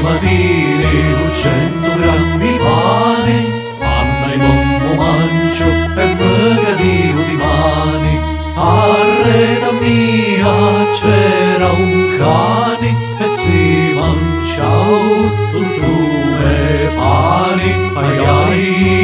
matine 100 grammi pane, Anna e mamma mangio e me dio di mani. Arreda mia c'era un cane e si mangiava tutto e pani, ai ai